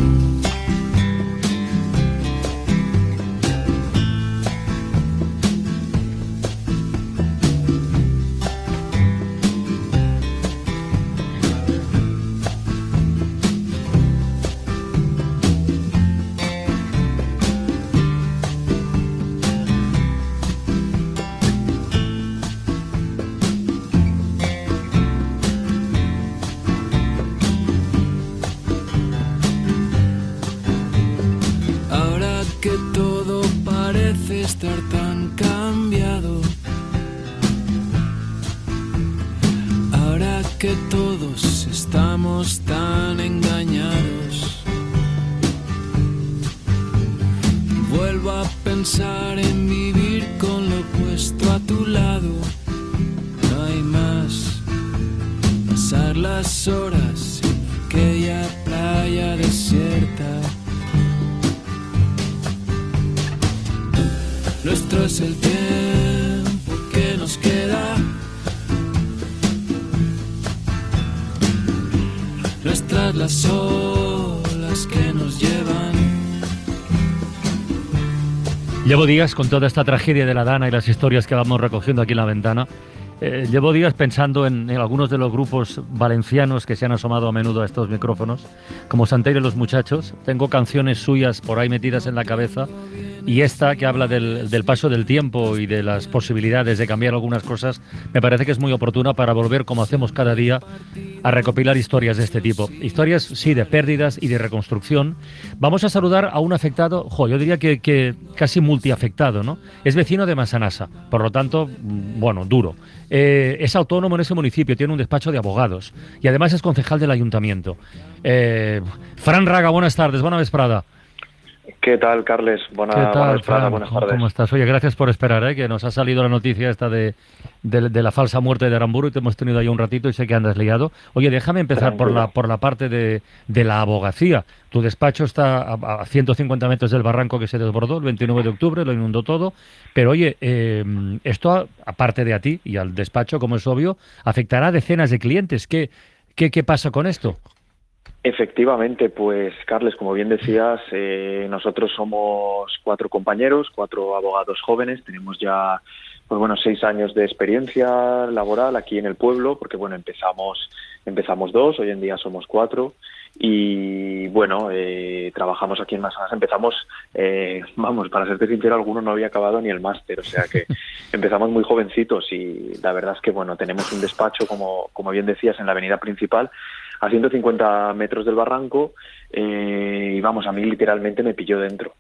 Estar tan cambiado, ahora que todos estamos tan engañados, vuelvo a pensar en vivir con lo opuesto a tu lado. No hay más, pasar las horas en aquella playa desierta. Nuestro es el tiempo que nos queda, nuestras las olas que nos llevan. Llevo días con toda esta tragedia de la Dana y las historias que vamos recogiendo aquí en La Ventana. Llevo días pensando en algunos de los grupos valencianos que se han asomado a menudo a estos micrófonos, como Santeiro y los Muchachos. Tengo canciones suyas por ahí metidas en la cabeza, y esta que habla del paso del tiempo y de las posibilidades de cambiar algunas cosas, me parece que es muy oportuna para volver, como hacemos cada día, a recopilar historias de este tipo. Historias, sí, de pérdidas y de reconstrucción. Vamos a saludar a un afectado, yo diría que casi multiafectado, ¿no? Es vecino de Massanassa, por lo tanto, bueno, duro. Es autónomo en ese municipio, tiene un despacho de abogados y además es concejal del ayuntamiento. Fran Raga, buenas tardes, buena vesprada. ¿Qué tal, Carles? Buenas tardes. ¿Cómo estás? Oye, gracias por esperar, que nos ha salido la noticia esta de la falsa muerte de Aramburu y te hemos tenido ahí un ratito y sé que andas liado. Oye, déjame empezar por la parte de la abogacía. Tu despacho está a 150 metros del barranco que se desbordó el 29 de octubre, lo inundó todo. Pero oye, esto, aparte de a ti y al despacho, como es obvio, afectará a decenas de clientes. ¿Qué pasa con esto? Efectivamente, pues Carles, como bien decías, nosotros somos 4 compañeros, 4 abogados jóvenes, tenemos ya 6 años de experiencia laboral aquí en el pueblo, porque empezamos 2, hoy en día somos 4 y trabajamos aquí en Massanassa. Empezamos, para serte sincero, alguno no había acabado ni el máster, o sea que empezamos muy jovencitos y la verdad es que tenemos un despacho, como bien decías, en la avenida principal, a 150 metros del barranco, y a mí literalmente me pilló dentro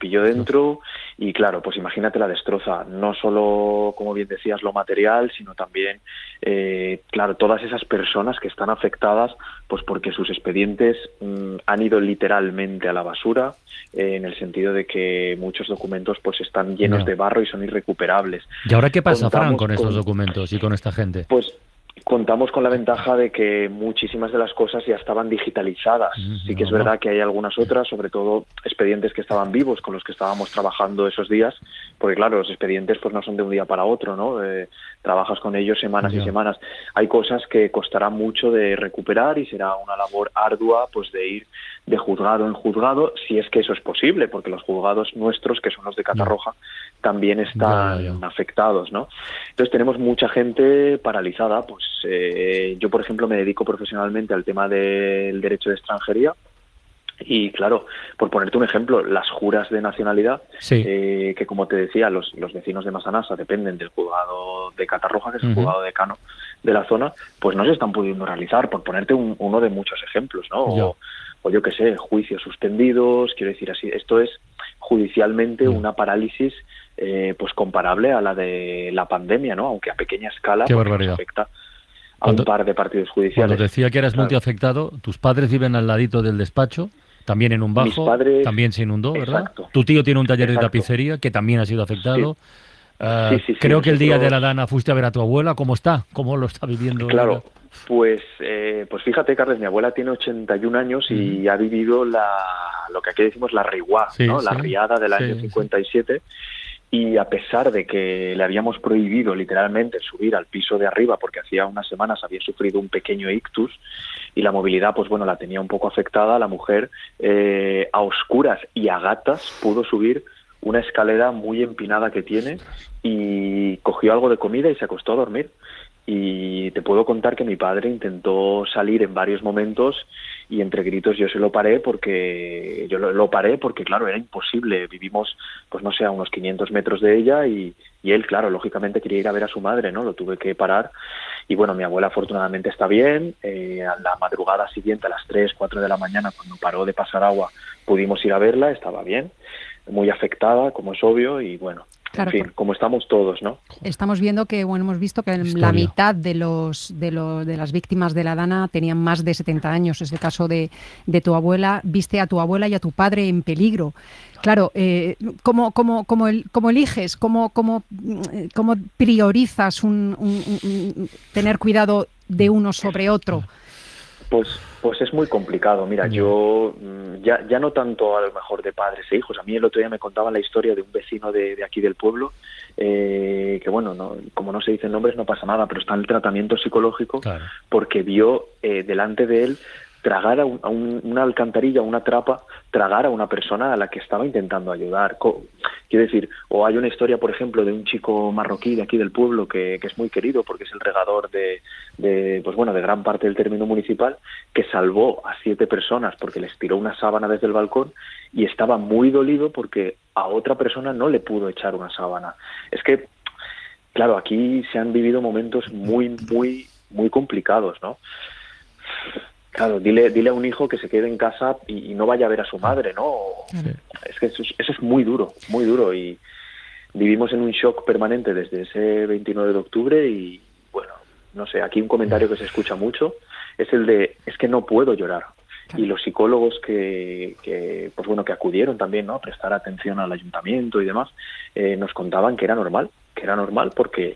y claro, pues imagínate la destroza, no solo, como bien decías, lo material, sino también, todas esas personas que están afectadas, pues porque sus expedientes han ido literalmente a la basura, en el sentido de que muchos documentos pues están llenos de barro y son irrecuperables. ¿Y ahora qué pasa, Fran, con estos documentos y con esta gente? Pues contamos con la ventaja de que muchísimas de las cosas ya estaban digitalizadas. Sí que es verdad que hay algunas otras, sobre todo expedientes que estaban vivos, con los que estábamos trabajando esos días, porque claro, los expedientes pues no son de un día para otro, ¿no? Trabajas con ellos semanas y semanas. Hay cosas que costará mucho de recuperar y será una labor ardua pues de ir de juzgado en juzgado, si es que eso es posible, porque los juzgados nuestros, que son los de Catarroja, también están afectados, ¿no? Entonces tenemos mucha gente paralizada. Pues yo, por ejemplo, me dedico profesionalmente al tema del derecho de extranjería y, claro, por ponerte un ejemplo, las juras de nacionalidad, que como te decía, los vecinos de Massanassa dependen del juzgado de Catarroja, que es el juzgado decano de la zona, pues no se están pudiendo realizar, por ponerte uno de muchos ejemplos, ¿no? O yo qué sé, juicios suspendidos, quiero decir así. Esto es judicialmente una parálisis pues comparable a la de la pandemia, ¿no? Aunque a pequeña escala, porque nos afecta a un par de partidos judiciales. Cuando decía que eras multiafectado, tus padres viven al ladito del despacho, también en un bajo, también se inundó, ¿verdad? Tu tío tiene un taller de tapicería que también ha sido afectado. Creo que el día de la Dana fuiste a ver a tu abuela. ¿Cómo está? ¿Cómo lo está viviendo? Claro, pues fíjate, Carles, mi abuela tiene 81 años y ha vivido lo que aquí decimos la riuá, ¿no? La riada del año 57. Y a pesar de que le habíamos prohibido literalmente subir al piso de arriba porque hacía unas semanas había sufrido un pequeño ictus y la movilidad pues bueno la tenía un poco afectada, la mujer a oscuras y a gatas pudo subir una escalera muy empinada que tiene y cogió algo de comida y se acostó a dormir. Y te puedo contar que mi padre intentó salir en varios momentos y entre gritos yo lo paré porque claro, era imposible. Vivimos, pues no sé, a unos 500 metros de ella y él, claro, lógicamente quería ir a ver a su madre, ¿no? Lo tuve que parar. Y bueno, mi abuela afortunadamente está bien. A la madrugada siguiente, a las 3, 4 de la mañana, cuando paró de pasar agua, pudimos ir a verla, estaba bien, muy afectada, como es obvio, y bueno, claro, en fin, como estamos todos, ¿no? Estamos viendo que, bueno, hemos visto que la mitad de las víctimas de la Dana tenían más de 70 años. Es el caso de tu abuela. Viste a tu abuela y a tu padre en peligro. Claro, ¿cómo eliges? ¿Cómo priorizas tener cuidado de uno sobre otro? Pues es muy complicado. Mira, yo ya no tanto a lo mejor de padres e hijos. A mí el otro día me contaban la historia de un vecino de aquí del pueblo que bueno, como no se dicen nombres no pasa nada, pero está en el tratamiento psicológico porque vio delante de él tragar a una alcantarilla, una trapa, tragar a una persona a la que estaba intentando ayudar. Quiero decir, o hay una historia, por ejemplo, de un chico marroquí de aquí del pueblo que es muy querido porque es el regador de gran parte del término municipal, que salvó a 7 personas porque les tiró una sábana desde el balcón y estaba muy dolido porque a otra persona no le pudo echar una sábana. Es que, claro, aquí se han vivido momentos muy, muy, muy complicados, ¿no? Claro, dile a un hijo que se quede en casa y no vaya a ver a su madre, ¿no? Es que eso es muy duro y vivimos en un shock permanente desde ese 29 de octubre y, bueno, no sé, aquí un comentario que se escucha mucho es el de, es que no puedo llorar. Y los psicólogos que acudieron también, ¿no?, a prestar atención al ayuntamiento y demás, nos contaban que era normal porque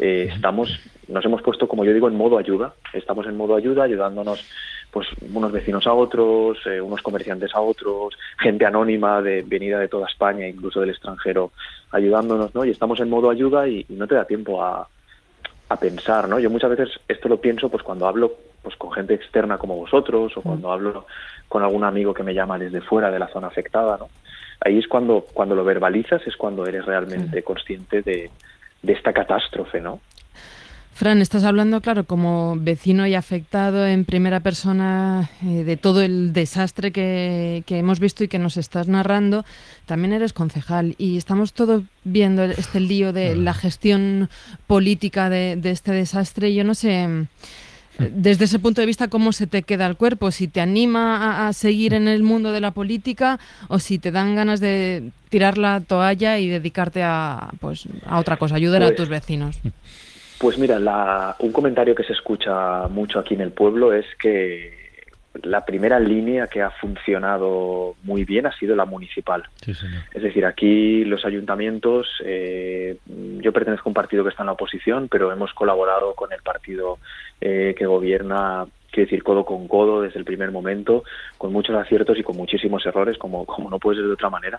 nos hemos puesto, como yo digo, en modo ayuda. Estamos en modo ayuda, ayudándonos pues unos vecinos a otros, unos comerciantes a otros, gente anónima venida de toda España, incluso del extranjero, ayudándonos, ¿no? Y estamos en modo ayuda y no te da tiempo a pensar, ¿no? Yo muchas veces esto lo pienso pues cuando hablo pues con gente externa como vosotros o cuando hablo con algún amigo que me llama desde fuera de la zona afectada, ¿no? Ahí es cuando lo verbalizas, es cuando eres realmente consciente de esta catástrofe, ¿no? Fran, estás hablando, claro, como vecino y afectado en primera persona de todo el desastre que hemos visto y que nos estás narrando. También eres concejal y estamos todos viendo este lío de la gestión política de este desastre. Yo no sé, desde ese punto de vista, cómo se te queda el cuerpo, si te anima a seguir en el mundo de la política o si te dan ganas de tirar la toalla y dedicarte a otra cosa, ayudar a tus vecinos. Pues mira, un comentario que se escucha mucho aquí en el pueblo es que la primera línea que ha funcionado muy bien ha sido la municipal. Sí, señor. Es decir, aquí los ayuntamientos, yo pertenezco a un partido que está en la oposición, pero hemos colaborado con el partido que gobierna, quiero decir, codo con codo desde el primer momento, con muchos aciertos y con muchísimos errores, como no puede ser de otra manera.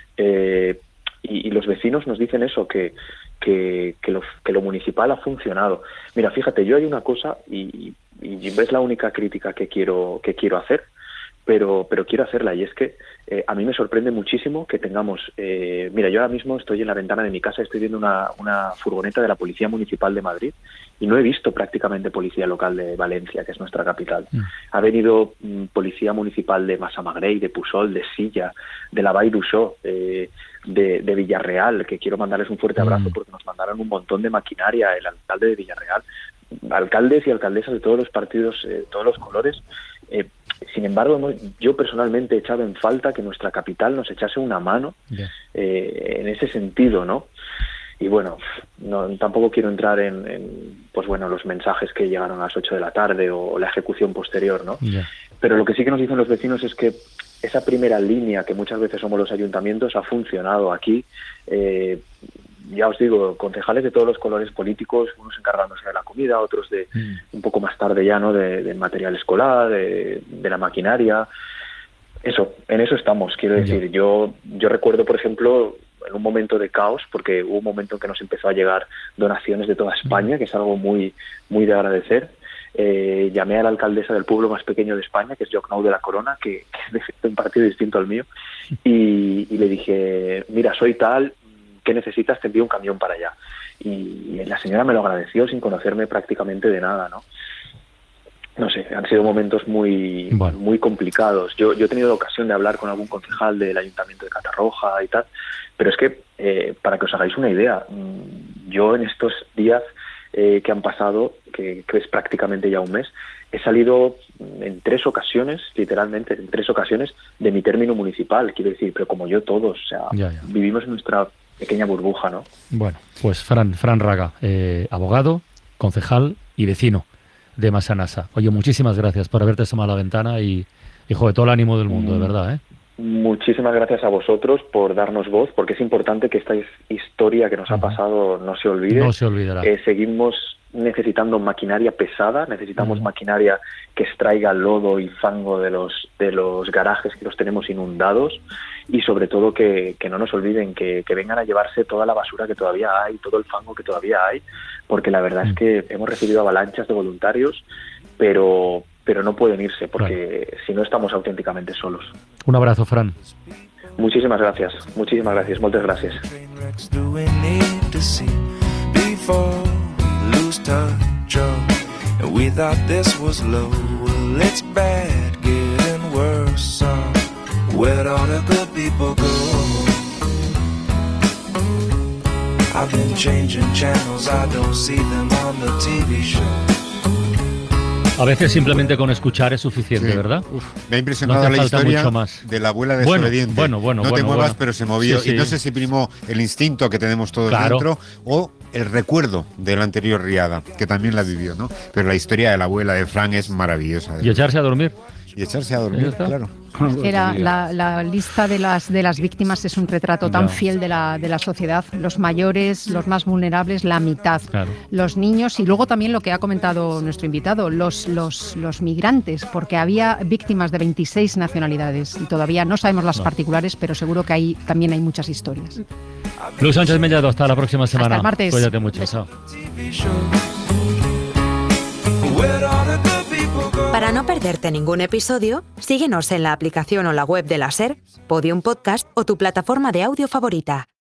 Y los vecinos nos dicen eso, que lo municipal ha funcionado. Mira, fíjate, yo hay una cosa y es la única crítica que quiero hacer, pero quiero hacerla, y es que a mí me sorprende muchísimo que tengamos... mira, yo ahora mismo estoy en la ventana de mi casa, estoy viendo una furgoneta de la Policía Municipal de Madrid y no he visto prácticamente policía local de Valencia, que es nuestra capital. Ha venido policía municipal de Massamagrell, de Pusol, de Silla, de la Vall d'Uixó, de Villarreal, que quiero mandarles un fuerte abrazo porque nos mandaron un montón de maquinaria, el alcalde de Villarreal, alcaldes y alcaldesas de todos los partidos, todos los colores. Sin embargo, yo personalmente he echado en falta que nuestra capital nos echase una mano en ese sentido, ¿no? Y bueno, tampoco quiero entrar en los mensajes que llegaron a las 8 de la tarde o la ejecución posterior, ¿no? Pero lo que sí que nos dicen los vecinos es que esa primera línea que muchas veces somos los ayuntamientos ha funcionado aquí. ya os digo, concejales de todos los colores políticos, unos encargándose de la comida, otros de un poco más tarde ya, ¿no? Del material escolar, de la maquinaria. Eso, en eso estamos, quiero decir. Yo recuerdo, por ejemplo, en un momento de caos, porque hubo un momento en que nos empezó a llegar donaciones de toda España, que es algo muy, muy de agradecer. Llamé a la alcaldesa del pueblo más pequeño de España, que es Llocnou de la Corona, que es de un partido distinto al mío, y le dije, mira, soy tal, ¿qué necesitas? Te envío un camión para allá. Y la señora me lo agradeció sin conocerme prácticamente de nada, ¿no? No sé, han sido momentos muy complicados. Yo he tenido la ocasión de hablar con algún concejal del Ayuntamiento de Catarroja y tal, pero es que, para que os hagáis una idea, yo en estos días que han pasado, que es prácticamente ya un mes, he salido en 3 ocasiones, literalmente en 3 ocasiones, de mi término municipal, quiero decir, pero como yo todos, o sea, vivimos en nuestra pequeña burbuja, ¿no? Bueno, pues Fran Raga, abogado, concejal y vecino de Massanassa. Oye, muchísimas gracias por haberte asomado a la ventana y joder, todo el ánimo del mundo, de verdad, ¿eh? Muchísimas gracias a vosotros por darnos voz, porque es importante que esta historia que nos ha pasado no se olvide. No se olvidará. Seguimos necesitando maquinaria pesada, necesitamos maquinaria que extraiga lodo y fango de los garajes que los tenemos inundados, y sobre todo que no nos olviden, que vengan a llevarse toda la basura que todavía hay, todo el fango que todavía hay, porque la verdad es que hemos recibido avalanchas de voluntarios, pero no pueden irse, porque si no estamos auténticamente solos. Un abrazo, Fran. Muchísimas gracias, muchas gracias. I've been changing channels, I don't see them on the TV show. A veces simplemente con escuchar es suficiente, ¿verdad? Me ha impresionado la historia de la abuela desobediente. Bueno, no te muevas, pero se movió. Sí. Y no sé si primó el instinto que tenemos todos dentro o el recuerdo de la anterior riada, que también la vivió, ¿no? Pero la historia de la abuela de Fran es maravillosa. Y echarse a dormir. Claro. Era la lista de las víctimas es un retrato tan fiel de la sociedad. Los mayores, los más vulnerables, la mitad. Claro. Los niños y luego también lo que ha comentado nuestro invitado, los migrantes, porque había víctimas de 26 nacionalidades y todavía no sabemos las particulares, pero seguro que también hay muchas historias. Luis Sánchez Mellado, hasta la próxima semana. Hasta el martes. Cuídate mucho. Chao. Para no perderte ningún episodio, síguenos en la aplicación o la web de la SER, Podium Podcast o tu plataforma de audio favorita.